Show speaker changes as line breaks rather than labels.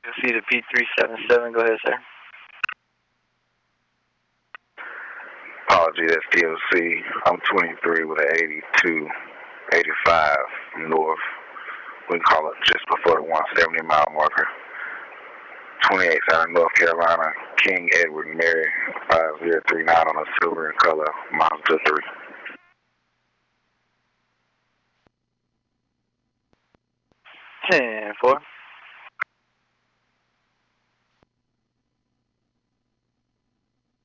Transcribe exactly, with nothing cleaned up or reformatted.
You'll see the P three seven seven. Go ahead, sir.
Apology, that's D L C. I'm twenty-three with an eighty-two, eighty-five north. We can call it just before the one seventy mile marker. twenty-eight out of North Carolina, King Edward Mary, five zero three nine on a silver in color, Mazda three.
ten four.